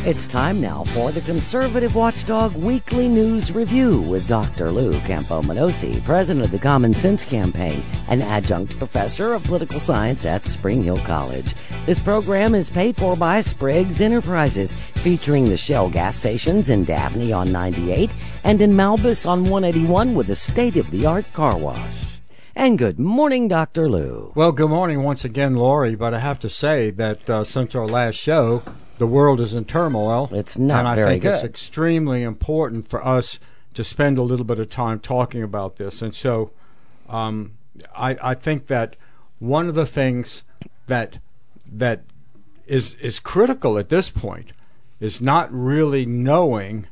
It's time now for the Conservative Watchdog Weekly News Review with Dr. Lou Campoamenosi, president of the Common Sense Campaign and adjunct professor of political science at Spring Hill College. This program is paid for by Spriggs Enterprises, featuring the Shell gas stations in Daphne on 98 and in Malbus on 181 with a state-of-the-art car wash. And good morning, Dr. Lou. Well, good morning once again, Lori, but I have to say that since our last show, the world is in turmoil. It's not very good. And I think it's extremely important for us to spend a little bit of time talking about this. And so I think that one of the things that is critical at this point is not really knowing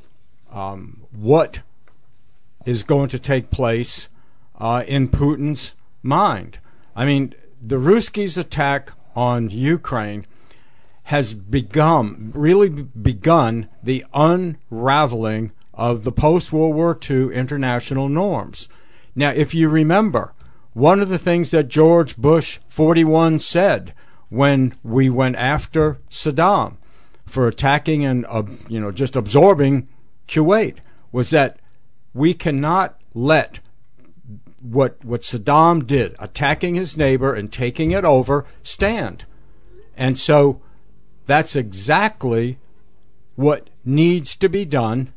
what is going to take place in Putin's mind. I mean, the Ruskies' attack on Ukraine has really begun the unraveling of the post-World War II international norms. Now, if you remember, one of the things that George Bush 41 said when we went after Saddam for attacking and just absorbing Kuwait was that we cannot let what Saddam did, attacking his neighbor and taking it over, stand. And so that's exactly what needs to be done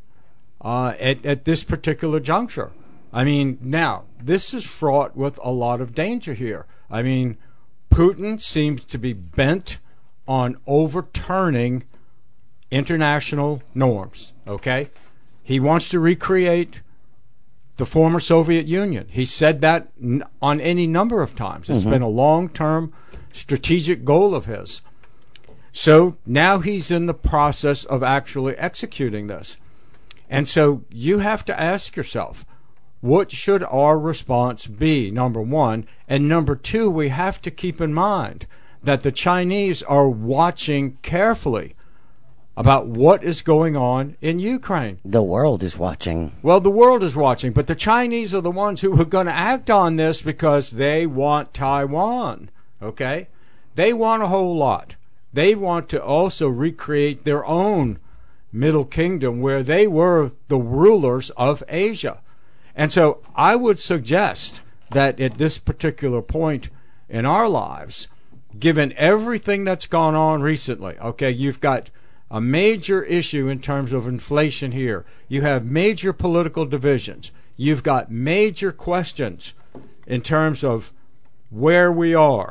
at this particular juncture. I mean, now, this is fraught with a lot of danger here. I mean, Putin seems to be bent on overturning international norms, okay? He wants to recreate the former Soviet Union. He said that on any number of times. It's been a long-term strategic goal of his. So now he's in the process of actually executing this. And so you have to ask yourself, what should our response be, number one? And number two, we have to keep in mind that the Chinese are watching carefully about what is going on in Ukraine. The world is watching. Well, the world is watching, but the Chinese are the ones who are going to act on this because they want Taiwan, okay? They want a whole lot. They want to also recreate their own Middle Kingdom where they were the rulers of Asia. And so I would suggest that at this particular point in our lives, given everything that's gone on recently, okay, you've got a major issue in terms of inflation here. You have major political divisions. You've got major questions in terms of where we are,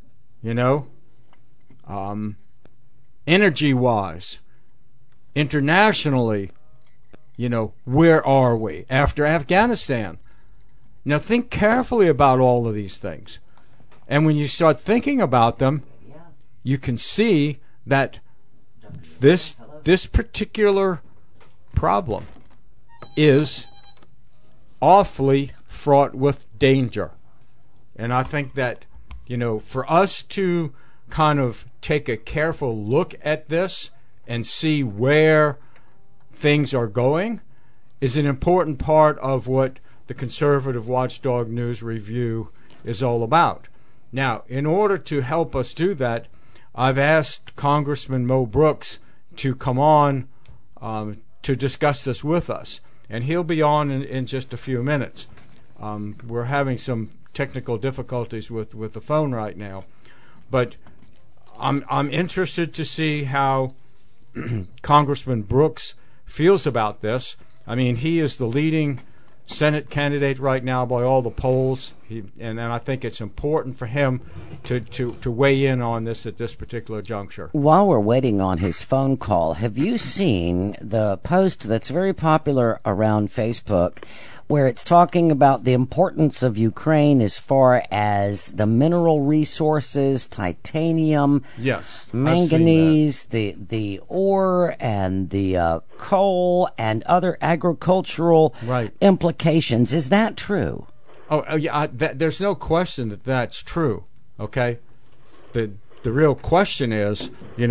energy-wise, internationally, where are we after Afghanistan? Now think carefully about all of these things. And when you start thinking about them, you can see that this particular problem is awfully fraught with danger. And I think that, for us to kind of take a careful look at this and see where things are going is an important part of what the Conservative Watchdog News Review is all about. Now, in order to help us do that, I've asked Congressman Mo Brooks to come on to discuss this with us, and he'll be on in just a few minutes. We're having some technical difficulties with the phone right now, but I'm interested to see how Congressman Brooks feels about this. I mean, he is the leading Senate candidate right now by all the polls, and I think it's important for him to weigh in on this at this particular juncture. While we're waiting on his phone call, have you seen the post that's very popular around Facebook where it's talking about the importance of Ukraine as far as the mineral resources, titanium, yes, manganese, the ore, and the coal, and other agricultural implications? Is that true? Oh, yeah. There's no question that that's true. Okay, the real question is,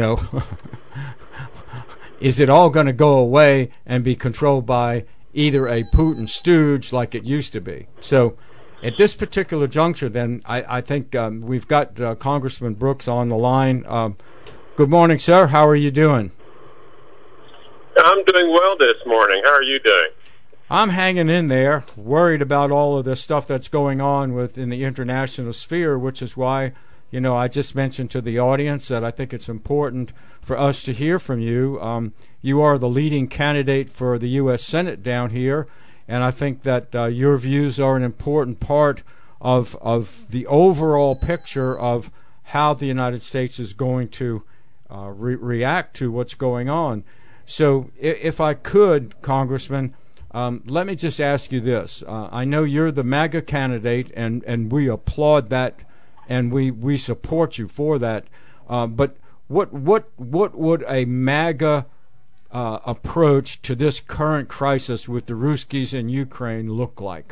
is it all going to go away and be controlled by either a Putin stooge like it used to be? So at this particular juncture, then, I think we've got Congressman Brooks on the line. Good morning, sir. How are you doing? I'm doing well this morning. How are you doing? I'm hanging in there, worried about all of the stuff that's going on within the international sphere, which is why, I just mentioned to the audience that I think it's important for us to hear from you. You are the leading candidate for the U.S. Senate down here, and I think that your views are an important part of the overall picture of how the United States is going to react to what's going on. So if I could, Congressman, let me just ask you this. I know you're the MAGA candidate, and we applaud that, and we support you for that. But what would a MAGA approach to this current crisis with the Ruskies in Ukraine look like?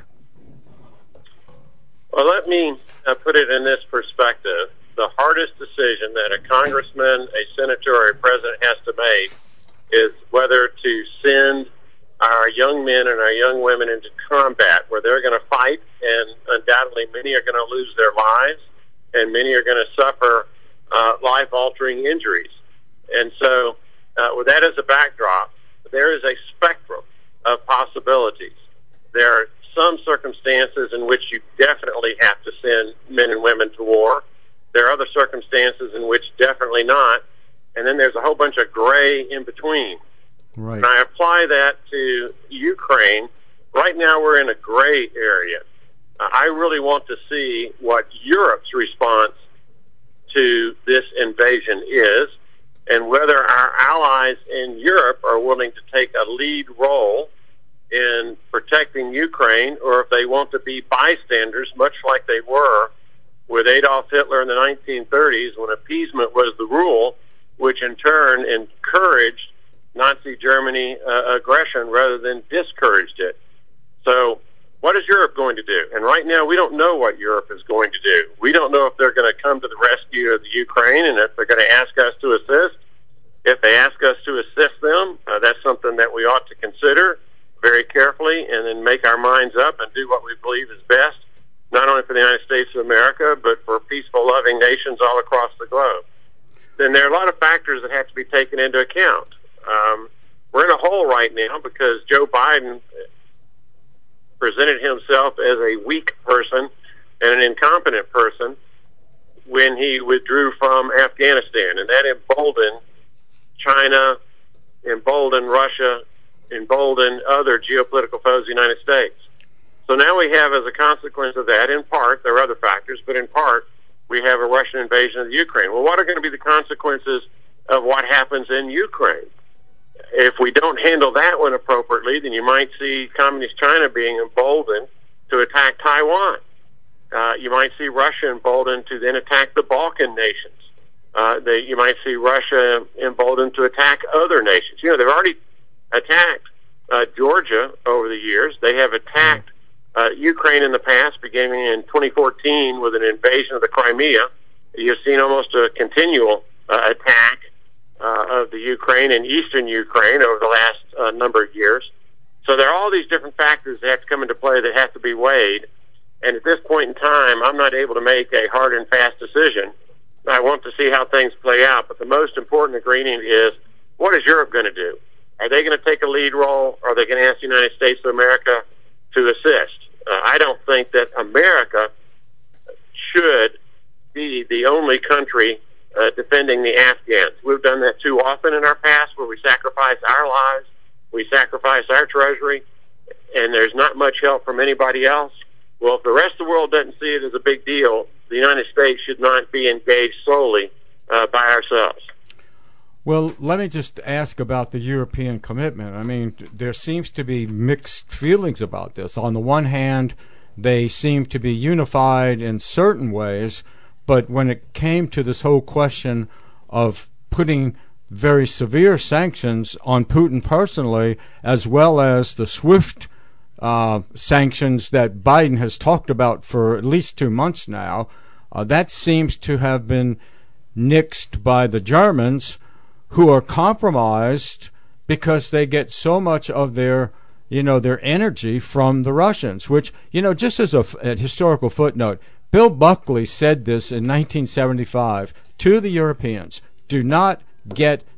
Well, let me put it in this perspective. The hardest decision that a congressman, a senator, or a president has to make is whether to send our young men and our young women into combat, where they're going to fight, and undoubtedly many are going to lose their lives, and many are going to suffer life-altering injuries. And so, with that as a backdrop, there is a spectrum of possibilities. There are some circumstances in which you definitely have to send men and women to war. There are other circumstances in which definitely not. And then there's a whole bunch of gray in between. Right. And I apply that to Ukraine. Right now we're in a gray area. I really want to see what Europe's response to this invasion is, and whether our allies in Europe are willing to take a lead role in protecting Ukraine, or if they want to be bystanders, much like they were with Adolf Hitler in the 1930s, when appeasement was the rule, which in turn encouraged Nazi Germany aggression rather than discouraged it. So what is Europe going to do? And right now we don't know what Europe is going to do. We don't know if they're going to come to the rescue of the Ukraine, and if they're going to ask us to assist. If they ask us to assist them, that's something that we ought to consider very carefully, and then make our minds up and do what we believe is best, not only for the United States of America, but for peaceful, loving nations all across the globe. Then there are a lot of factors that have to be taken into account. We're in a hole right now because Joe Biden presented himself as a weak person and an incompetent person when he withdrew from Afghanistan, and that emboldened China, emboldened Russia, emboldened other geopolitical foes of the United States. So now we have, as a consequence of that, in part, there are other factors, but in part, we have a Russian invasion of the Ukraine. Well, what are going to be the consequences of what happens in Ukraine? If we don't handle that one appropriately, then you might see Communist China being emboldened to attack Taiwan. You might see Russia emboldened to then attack the Balkan nations. You might see Russia emboldened to attack other nations. They've already attacked Georgia over the years. They have attacked Ukraine in the past, beginning in 2014 with an invasion of the Crimea. You've seen almost a continual attack of the Ukraine and eastern Ukraine over the last number of years. So there are all these different factors that have to come into play that have to be weighed. And at this point in time, I'm not able to make a hard and fast decision. I want to see how things play out. But the most important ingredient is, what is Europe going to do? Are they going to take a lead role? Or are they going to ask the United States of America to assist? I don't think that America should be the only country defending the Afghans. We've done that too often in our past, where we sacrifice our lives, we sacrifice our treasury, and there's not much help from anybody else. Well, if the rest of the world doesn't see it as a big deal, the United States should not be engaged solely by ourselves. Well, let me just ask about the European commitment. I mean, there seems to be mixed feelings about this. On the one hand, they seem to be unified in certain ways, but when it came to this whole question of putting very severe sanctions on Putin personally, as well as the SWIFT sanctions that Biden has talked about for at least 2 months now, that seems to have been nixed by the Germans, who are compromised because they get so much of their energy from the Russians, which, just as a historical footnote, Bill Buckley said this in 1975 to the Europeans: do not get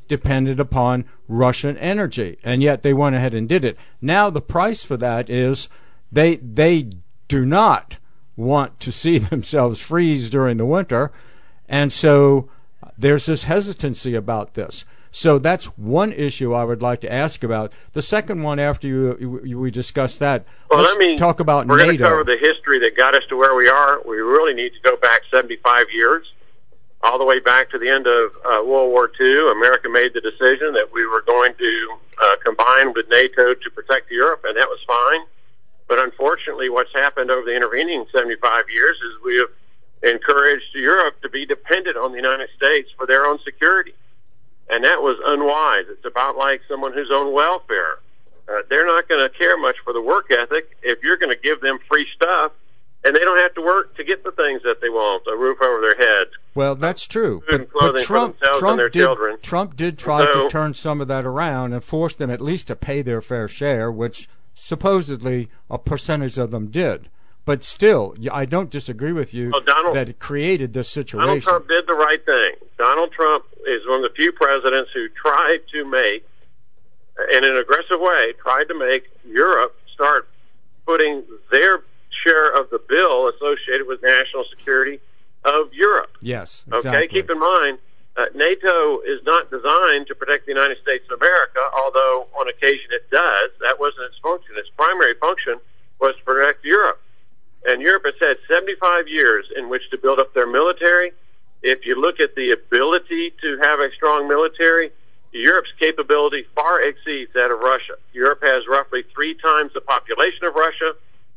depended upon Russian energy, and yet they went ahead and did it. Now the price for that is they do not want to see themselves freeze during the winter, and so there's this hesitancy about this. So that's one issue I would like to ask about. The second one, after we discuss that, well, let's talk about we're NATO. We're going to cover the history that got us to where we are. We really need to go back 75 years, all the way back to the end of World War II. America made the decision that we were going to combine with NATO to protect Europe, and that was fine. But unfortunately, what's happened over the intervening 75 years is we have encouraged Europe to be dependent on the United States for their own security. And that was unwise. It's about like someone whose own welfare. They're not going to care much for the work ethic if you're going to give them free stuff, and they don't have to work to get the things that they want, a roof over their heads. Well, that's true. Food and clothing for themselves and their children. Trump did try to turn some of that around and force them at least to pay their fair share, which supposedly a percentage of them did. But still, I don't disagree with you that it created this situation. Donald Trump did the right thing. Donald Trump is one of the few presidents who tried to make, in an aggressive way, tried to make Europe start putting their share of the bill associated with national security of Europe. Yes, exactly. Okay, keep in mind, NATO is not designed to protect the United States of America, although on occasion it does. That wasn't its function. Its primary function was to protect Europe. And Europe has had 75 years in which to build up their military. If you look at the ability to have a strong military, Europe's capability far exceeds that of Russia. Europe has roughly 3 times the population of Russia,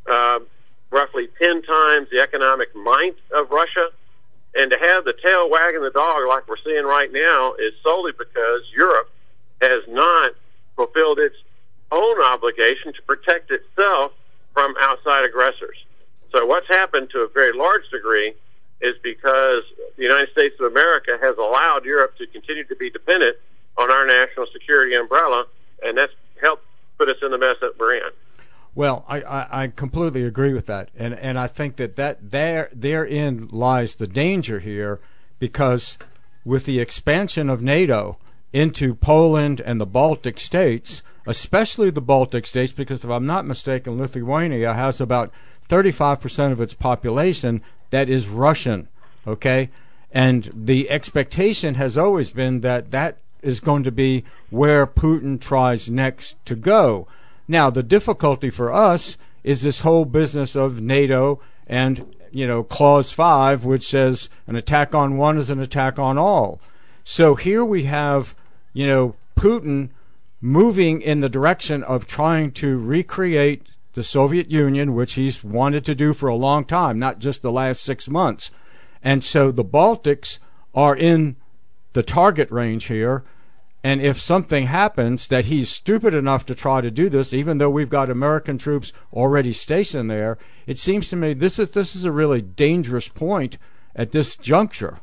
roughly 10 times the economic might of Russia. And to have the tail wagging the dog like we're seeing right now is solely because Europe has not fulfilled its own obligation to protect itself from outside aggressors. So what's happened to a very large degree is because the United States of America has allowed Europe to continue to be dependent on our national security umbrella, and that's helped put us in the mess that we're in. Well, I completely agree with that, and I think that therein lies the danger here, because with the expansion of NATO into Poland and the Baltic states, especially the Baltic states, because if I'm not mistaken, Lithuania has about 35% of its population that is Russian, okay? And the expectation has always been that that is going to be where Putin tries next to go. Now, the difficulty for us is this whole business of NATO and, Clause 5, which says an attack on one is an attack on all. So here we have, Putin moving in the direction of trying to recreate the Soviet Union, which he's wanted to do for a long time, not just the last 6 months. And so the Baltics are in the target range here. And if something happens that he's stupid enough to try to do this, even though we've got American troops already stationed there, it seems to me this is a really dangerous point at this juncture.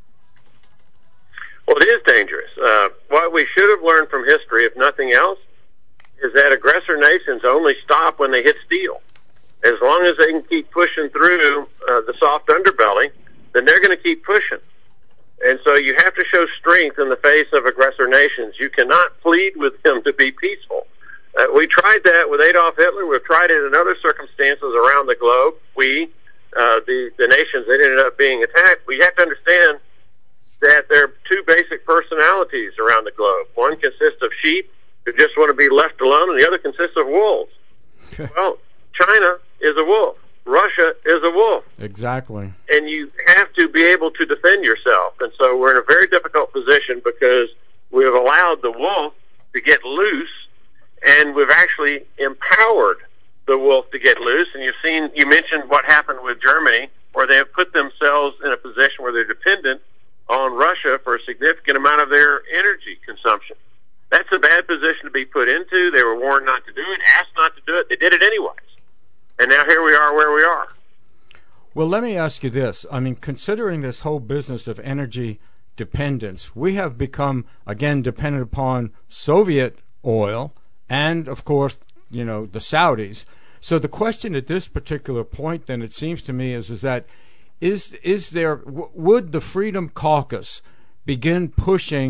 Well, it is dangerous. What we should have learned from history, if nothing else, is that aggressor nations only stop when they hit steel. As long as they can keep pushing through the soft underbelly, then they're going to keep pushing. And so you have to show strength in the face of aggressor nations. You cannot plead with them to be peaceful. We tried that with Adolf Hitler. We've tried it in other circumstances around the globe. The nations that ended up being attacked, we have to understand that there are 2 basic personalities around the globe. One consists of sheep who just want to be left alone, and the other consists of wolves. Well, China is a wolf. Russia is a wolf. Exactly. And you have to be able to defend yourself. And so we're in a very difficult position because we have allowed the wolf to get loose, and we've actually empowered the wolf to get loose. And you mentioned what happened with Germany, where they have put themselves in a position where they're dependent on Russia for a significant amount of their energy consumption. That's a bad position to be put into. They were warned not to do it, asked not to do it. They did it anyways. And now here we are where we are. Well, let me ask you this. I mean, considering this whole business of energy dependence, we have become, again, dependent upon Soviet oil and, of course, the Saudis. So the question at this particular point, then, it seems to me, is that would the Freedom Caucus begin pushing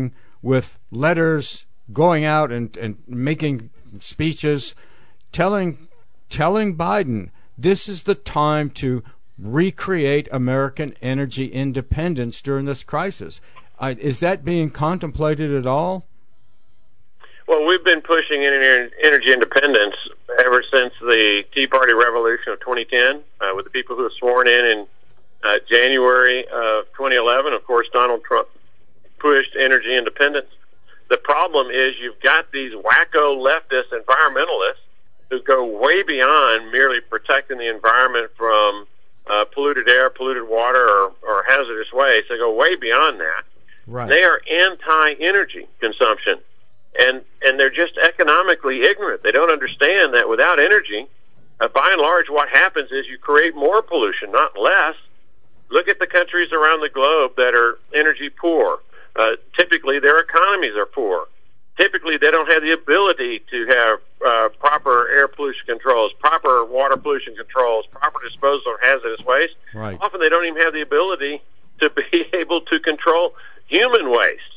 with letters going out and making speeches, telling Biden this is the time to recreate American energy independence during this crisis. Is that being contemplated at all? Well, we've been pushing energy independence ever since the Tea Party revolution of 2010, with the people who were sworn in January of 2011. Of course, Donald Trump pushed energy independence. The problem is you've got these wacko leftist environmentalists who go way beyond merely protecting the environment from polluted air, polluted water, or hazardous waste. They go way beyond that. Right. They are anti-energy consumption, and they're just economically ignorant. They don't understand that without energy, by and large, what happens is you create more pollution, not less. Look at the countries around the globe that are energy poor. Typically, their economies are poor. Typically, they don't have the ability to have proper air pollution controls, proper water pollution controls, proper disposal of hazardous waste. Right. Often, they don't even have the ability to be able to control human waste.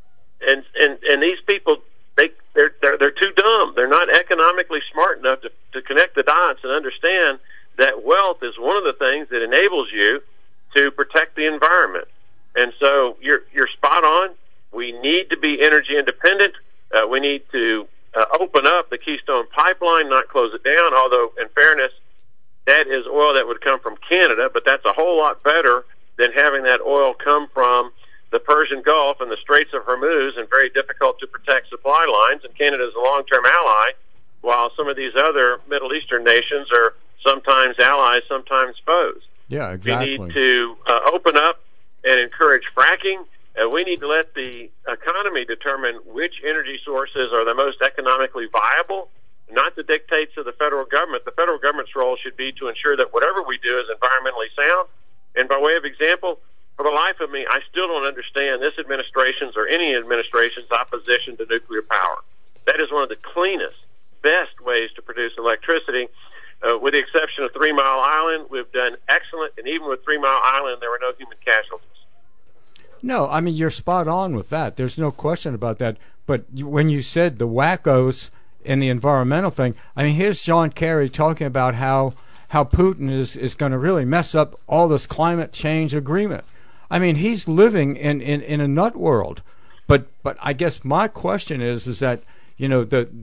And these people, they're too dumb. They're not economically smart enough to connect the dots and understand that wealth is one of the things that enables you to protect the environment. And so you're spot on. We need to be energy independent. We need to open up the Keystone Pipeline, not close it down, although, in fairness, that is oil that would come from Canada, but that's a whole lot better than having that oil come from the Persian Gulf and the Straits of Hormuz, and very difficult to protect supply lines. And Canada is a long-term ally, while some of these other Middle Eastern nations are sometimes allies, sometimes foes. Yeah, exactly. We need to open up and encourage fracking. We need to let the economy determine which energy sources are the most economically viable, not the dictates of the federal government. The federal government's role should be to ensure that whatever we do is environmentally sound. And by way of example, for the life of me, I still don't understand this administration's or any administration's opposition to nuclear power. That is one of the cleanest, best ways to produce electricity. With the exception of 3 Mile Island, we've done excellent, and even with 3 Mile Island, there were no human casualties. No, I mean, you're spot on with that. There's no question about that. But when you said the wackos in the environmental thing, I mean, here's John Kerry talking about how Putin is going to really mess up all this climate change agreement. I mean, he's living in a nut world. But I guess my question is that, you know,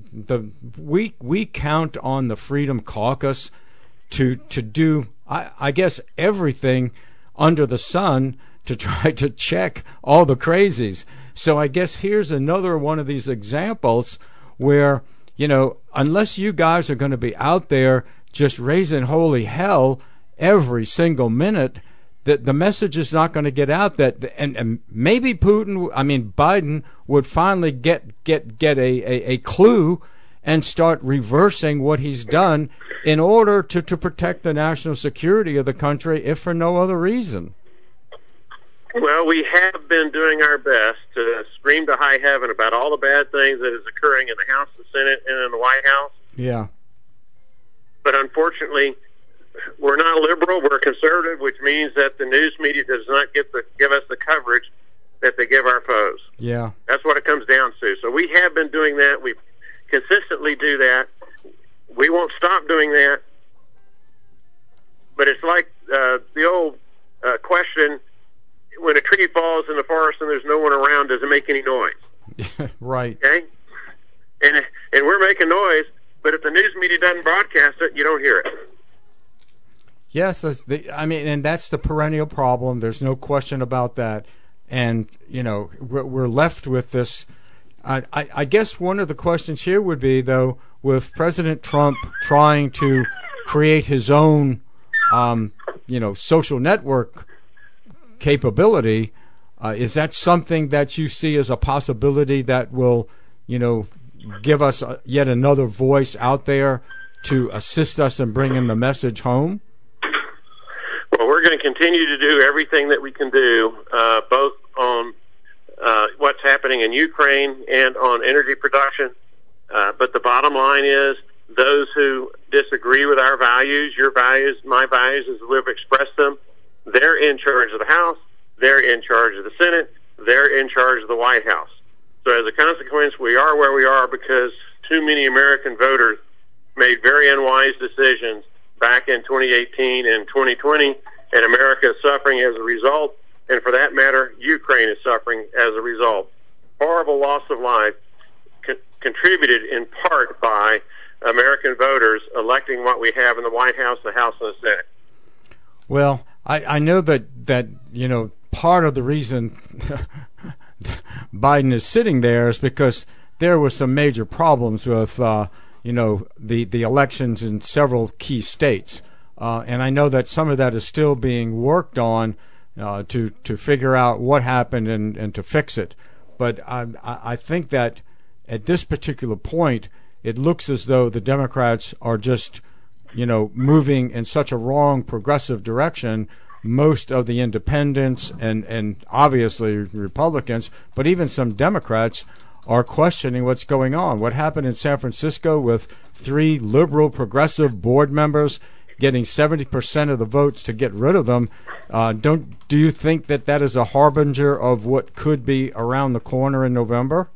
we count on the Freedom Caucus to do, I guess, everything under the sun to try to check all the crazies. So I guess here's another one of these examples where, you know, unless you guys are going to be out there just raising holy hell every single minute, that the message is not going to get out. That and maybe Biden would finally get a clue and start reversing what he's done in order to protect the national security of the country, if for no other reason. Well, we have been doing our best to scream to high heaven about all the bad things that is occurring in the House, the Senate, and in the White House. Yeah. But unfortunately, we're not liberal, we're conservative, which means that the news media does not give us the coverage that they give our foes. Yeah. That's what it comes down to. So we have been doing that. We consistently do that. We won't stop doing that. But it's like the old question, when a tree falls in the forest and there's no one around, does it make any noise? Right. Okay? And we're making noise, but if the news media doesn't broadcast it, you don't hear it. Yes, and that's the perennial problem. There's no question about that. And, you know, we're left with this. I guess one of the questions here would be, though, with President Trump trying to create his own, social network capability, is that something that you see as a possibility that will, give us yet another voice out there to assist us in bringing the message home? Well, we're going to continue to do everything that we can do, both on what's happening in Ukraine and on energy production. But the bottom line is, those who disagree with our values, your values, my values, as we've expressed them, they're in charge of the House, they're in charge of the Senate, they're in charge of the White House. So as a consequence, we are where we are because too many American voters made very unwise decisions back in 2018 and 2020, and America is suffering as a result. And for that matter, Ukraine is suffering as a result. Horrible loss of life contributed in part by American voters electing what we have in the White House, the House, and the Senate. Well, I know that part of the reason Biden is sitting there is because there were some major problems with the elections in several key states, and I know that some of that is still being worked on to figure out what happened and to fix it. But I think that at this particular point, it looks as though the Democrats are just moving in such a wrong progressive direction. Most of the independents and obviously Republicans, but even some Democrats are questioning what's going on. What happened in San Francisco with 3 liberal progressive board members getting 70% of the votes to get rid of them, do you think that is a harbinger of what could be around the corner in November?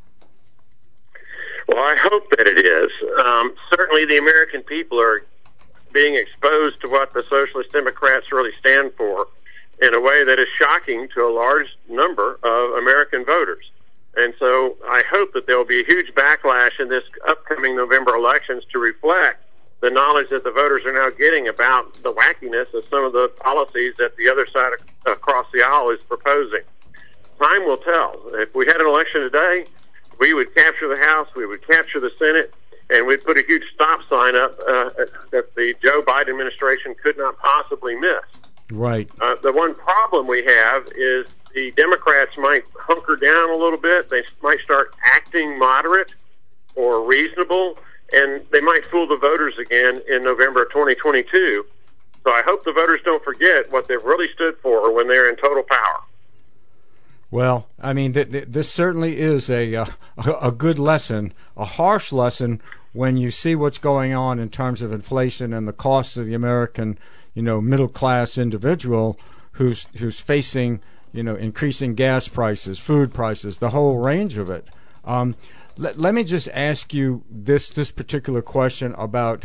Well, I hope that it is. Certainly the American people are being exposed to what the Socialist Democrats really stand for in a way that is shocking to a large number of American voters. And so I hope that there will be a huge backlash in this upcoming November elections to reflect the knowledge that the voters are now getting about the wackiness of some of the policies that the other side across the aisle is proposing. Time will tell. If we had an election today, we would capture the House, we would capture the Senate, and we'd put a huge stop sign up that the Joe Biden administration could not possibly miss. Right. The one problem we have is the Democrats might hunker down a little bit. They might start acting moderate or reasonable, and they might fool the voters again in November of 2022. So I hope the voters don't forget what they've really stood for when they're in total power. Well, I mean, this certainly is a good lesson, a harsh lesson when you see what's going on in terms of inflation and the costs of the American, middle-class individual who's facing, increasing gas prices, food prices, the whole range of it. Let me just ask you this particular question about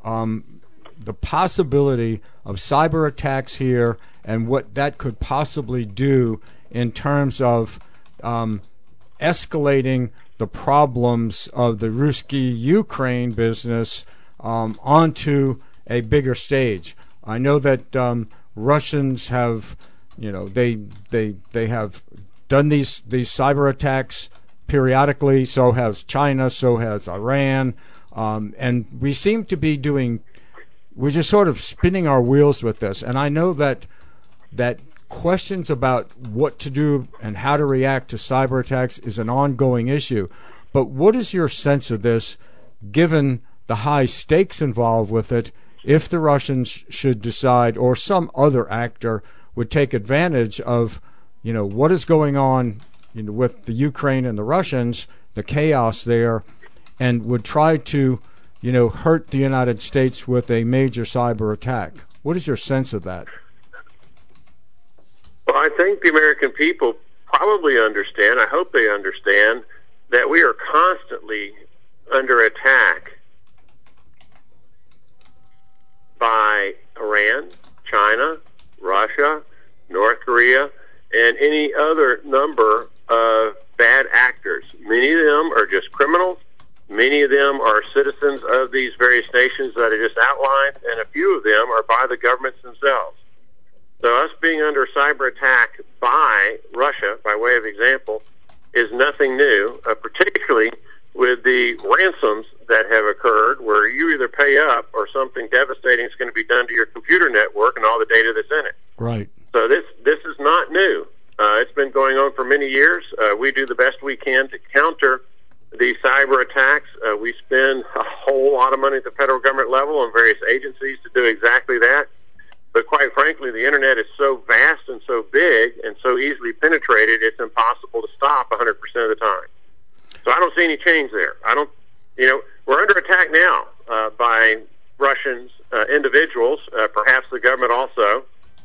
the possibility of cyber attacks here and what that could possibly do in terms of escalating the problems of the Ruski-Ukraine business onto a bigger stage. I know that Russians have, they have done these cyber attacks periodically. So has China. So has Iran. And we seem to be we're just sort of spinning our wheels with this. And I know that questions about what to do and how to react to cyber attacks is an ongoing issue. But what is your sense of this, given the high stakes involved with it, if the Russians should decide, or some other actor would take advantage of, what is going on, with the Ukraine and the Russians, the chaos there, and would try to, hurt the United States with a major cyber attack? What is your sense of that? Well, I think the American people probably understand, I hope they understand, that we are constantly under attack by Iran, China, Russia, North Korea, and any other number of bad actors. Many of them are just criminals. Many of them are citizens of these various nations that I just outlined, and a few of them are by the governments themselves. So us being under cyber attack by Russia, by way of example, is nothing new, particularly with the ransoms that have occurred where you either pay up or something devastating is going to be done to your computer network and all the data that's in it. Right. So this is not new. It's been going on for many years. We do the best we can to counter these cyber attacks. We spend a whole lot of money at the federal government level on various agencies to do exactly that. But quite frankly, the Internet is so vast and so big and so easily penetrated, it's impossible to stop 100% of the time. So I don't see any change there. We're under attack now by Russians, individuals, perhaps the government also.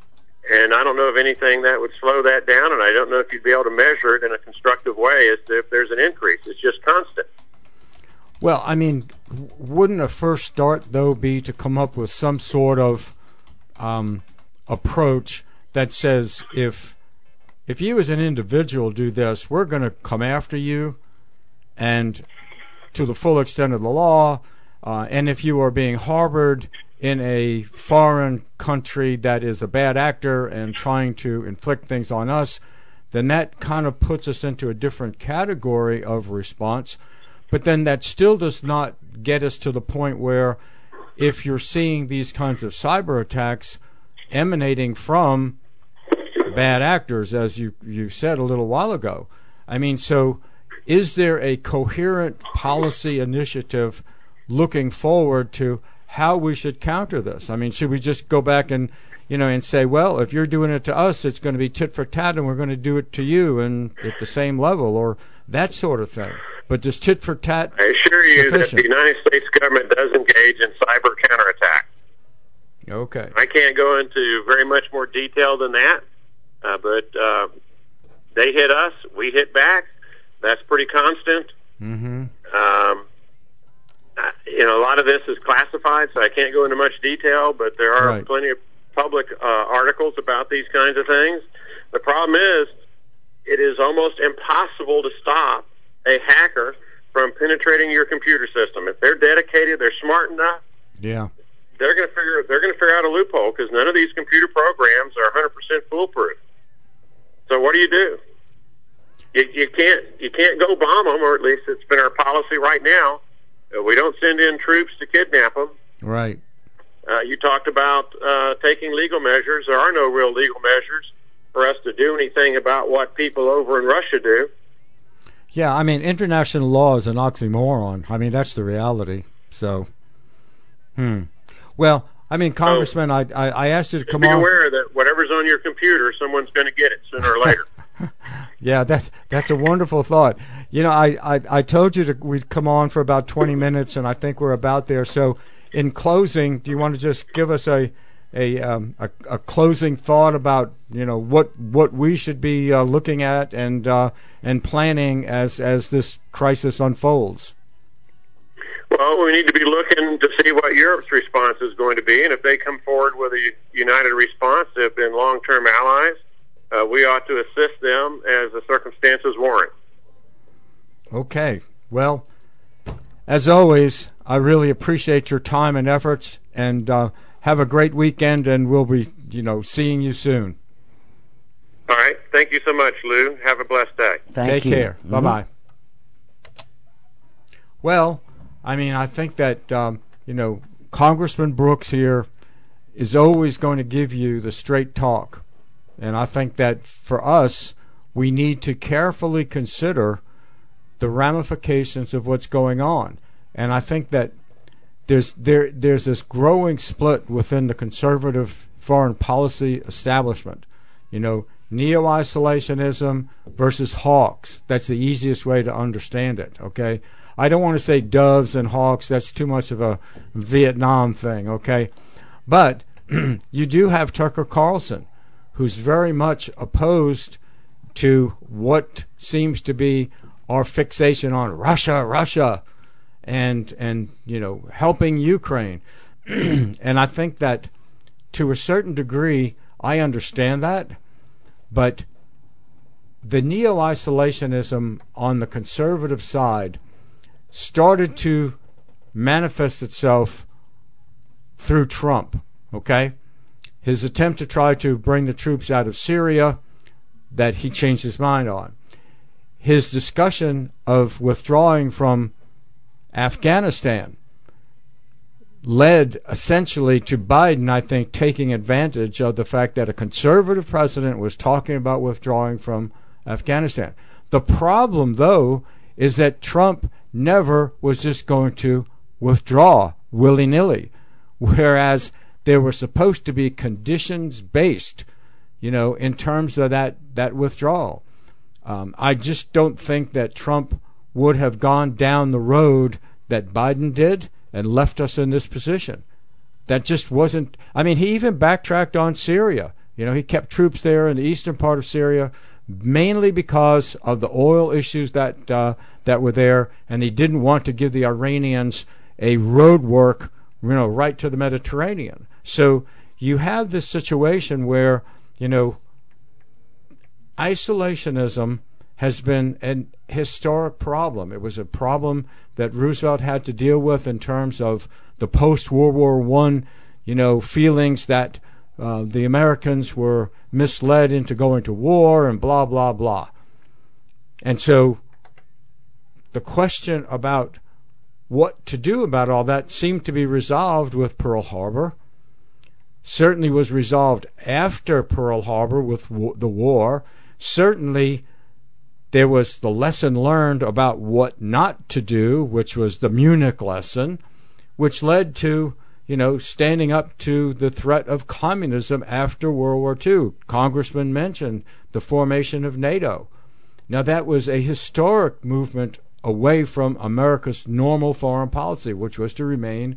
And I don't know of anything that would slow that down, and I don't know if you'd be able to measure it in a constructive way as to if there's an increase. It's just constant. Well, I mean, wouldn't a first start, though, be to come up with some sort of approach that says if you as an individual do this, we're going to come after you and to the full extent of the law, and if you are being harbored in a foreign country that is a bad actor and trying to inflict things on us, then that kind of puts us into a different category of response. But then that still does not get us to the point where if you're seeing these kinds of cyber attacks emanating from bad actors, as you said a little while ago, I mean, so is there a coherent policy initiative looking forward to how we should counter this? I mean, should we just go back and say, well, if you're doing it to us, it's going to be tit for tat, and we're going to do it to you and at the same level, or that sort of thing? But does tit for tat I assure you sufficient? that the United States government does engage in cyber counterattack. Okay. I can't go into very much more detail than that, but they hit us, we hit back. That's pretty constant. Mm-hmm. A lot of this is classified, so I can't go into much detail, but there are plenty of public articles about these kinds of things. The problem is it is almost impossible to stop a hacker from penetrating your computer system. If they're dedicated, they're smart enough, Yeah. they're going to figure out a loophole, because none of these computer programs are 100% foolproof. So what do? You can't go bomb them, or at least it's been our policy right now. We don't send in troops to kidnap them. Right. You talked about taking legal measures. There are no real legal measures for us to do anything about what people over in Russia do. Yeah, I mean, international law is an oxymoron. I mean, that's the reality. So, Well, I mean, Congressman, I asked you to come on. Be aware that whatever's on your computer, someone's going to get it sooner or later. Yeah, that's a wonderful thought. I told you we'd come on for about 20 minutes, and I think we're about there. So, in closing, do you want to just give us a closing thought about what we should be looking at and planning as this crisis unfolds? Well, we need to be looking to see what Europe's response is going to be, and if they come forward with a united response, they've been long-term allies. We ought to assist them as the circumstances warrant. Okay. Well, as always, I really appreciate your time and efforts, and have a great weekend, and we'll be, seeing you soon. All right. Thank you so much, Lou. Have a blessed day. Take care. Mm-hmm. Bye-bye. Well, I mean, I think that, Congressman Brooks here is always going to give you the straight talk. And I think that for us, we need to carefully consider the ramifications of what's going on. And I think that there's this growing split within the conservative foreign policy establishment. Neo-isolationism versus hawks. That's the easiest way to understand it, okay? I don't want to say doves and hawks. That's too much of a Vietnam thing, okay? But you do have Tucker Carlson, who's very much opposed to what seems to be our fixation on Russia, and helping Ukraine. And I think that to a certain degree, I understand that, but the neo-isolationism on the conservative side started to manifest itself through Trump, okay? His attempt to try to bring the troops out of Syria that he changed his mind on. His discussion of withdrawing from Afghanistan led essentially to Biden, I think, taking advantage of the fact that a conservative president was talking about withdrawing from Afghanistan. The problem, though, is that Trump never was just going to withdraw willy-nilly, whereas there were supposed to be conditions based, in terms of that withdrawal. I just don't think that Trump would have gone down the road that Biden did and left us in this position. That just wasn't. I mean, he even backtracked on Syria He kept troops there in the eastern part of Syria, mainly because of the oil issues that were there, and he didn't want to give the Iranians a road work, right to the Mediterranean. So you have this situation where, isolationism has been an historic problem. It was a problem that Roosevelt had to deal with in terms of the post-World War I, feelings that the Americans were misled into going to war and blah, blah, blah. And so the question about what to do about all that seemed to be resolved with Pearl Harbor. Certainly was resolved after Pearl Harbor with the war. Certainly there was the lesson learned about what not to do, which was the Munich lesson, which led to, standing up to the threat of communism after World War II. Congressman mentioned the formation of NATO. Now, that was a historic movement away from America's normal foreign policy, which was to remain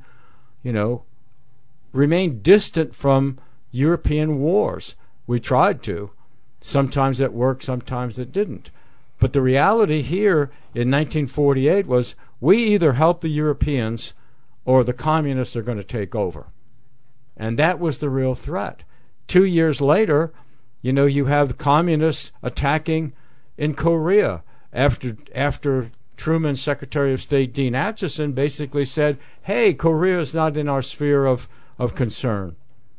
distant from European wars. We tried to. Sometimes it worked, sometimes it didn't. But the reality here in 1948 was we either help the Europeans or the communists are going to take over. And that was the real threat. 2 years later, you have the communists attacking in Korea after Truman's Secretary of State Dean Acheson basically said, hey, Korea is not in our sphere of concern.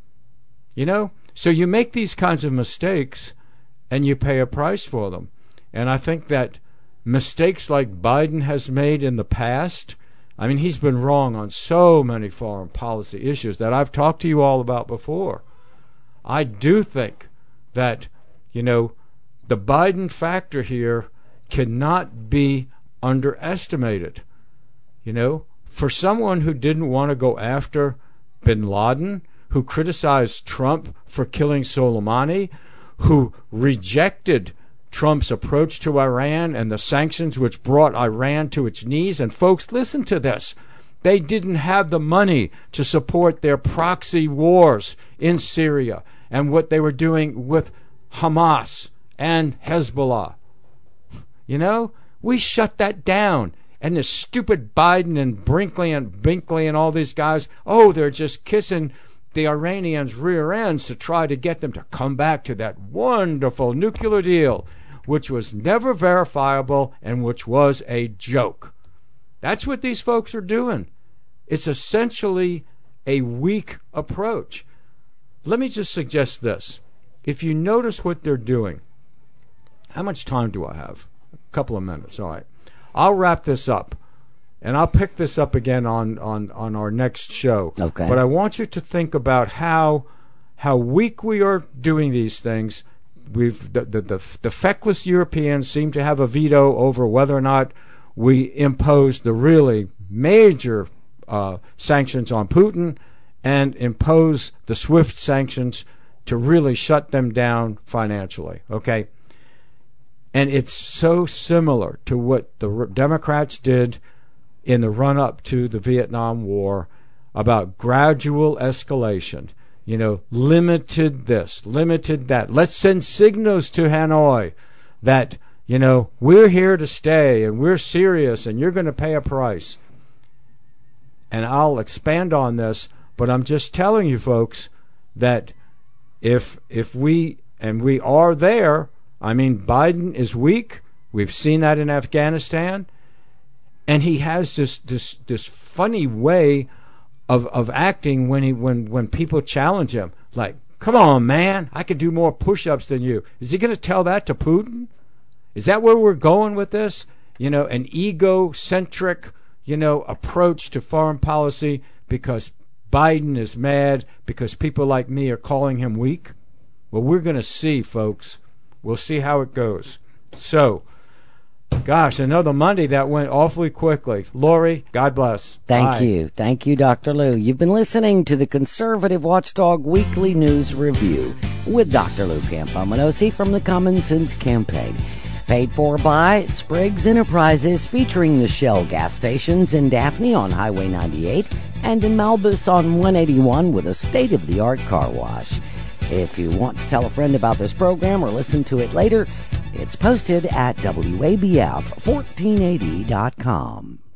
So you make these kinds of mistakes and you pay a price for them. And I think that mistakes like Biden has made in the past, he's been wrong on so many foreign policy issues that I've talked to you all about before. I do think that, the Biden factor here cannot be underestimated. For someone who didn't want to go after bin Laden, who criticized Trump for killing Soleimani, who rejected Trump's approach to Iran and the sanctions which brought Iran to its knees. And folks, listen to this. They didn't have the money to support their proxy wars in Syria and what they were doing with Hamas and Hezbollah. We shut that down. And this stupid Biden and Brinkley and all these guys, they're just kissing the Iranians' rear ends to try to get them to come back to that wonderful nuclear deal, which was never verifiable and which was a joke. That's what these folks are doing. It's essentially a weak approach. Let me just suggest this. If you notice what they're doing, how much time do I have? A couple of minutes. All right. I'll wrap this up, and I'll pick this up again on our next show. Okay. But I want you to think about how weak we are doing these things. The feckless Europeans seem to have a veto over whether or not we impose the really major sanctions on Putin and impose the SWIFT sanctions to really shut them down financially. Okay. And it's so similar to what the Democrats did in the run-up to the Vietnam War about gradual escalation. Limited this, limited that. Let's send signals to Hanoi that, we're here to stay and we're serious and you're going to pay a price. And I'll expand on this, but I'm just telling you folks that if we are there, Biden is weak. We've seen that in Afghanistan. And he has this funny way of acting when people challenge him. Like, come on, man, I could do more push-ups than you. Is he going to tell that to Putin? Is that where we're going with this? An egocentric, approach to foreign policy because Biden is mad because people like me are calling him weak? Well, we're going to see, folks. We'll see how it goes. So, gosh, another Monday that went awfully quickly. Lori, God bless. Thank you. Thank you, Dr. Lou. You've been listening to the Conservative Watchdog Weekly News Review with Dr. Lou Campoamenosi from the Common Sense Campaign. Paid for by Spriggs Enterprises, featuring the Shell gas stations in Daphne on Highway 98 and in Malbus on 181 with a state-of-the-art car wash. If you want to tell a friend about this program or listen to it later, it's posted at WABF1480.com.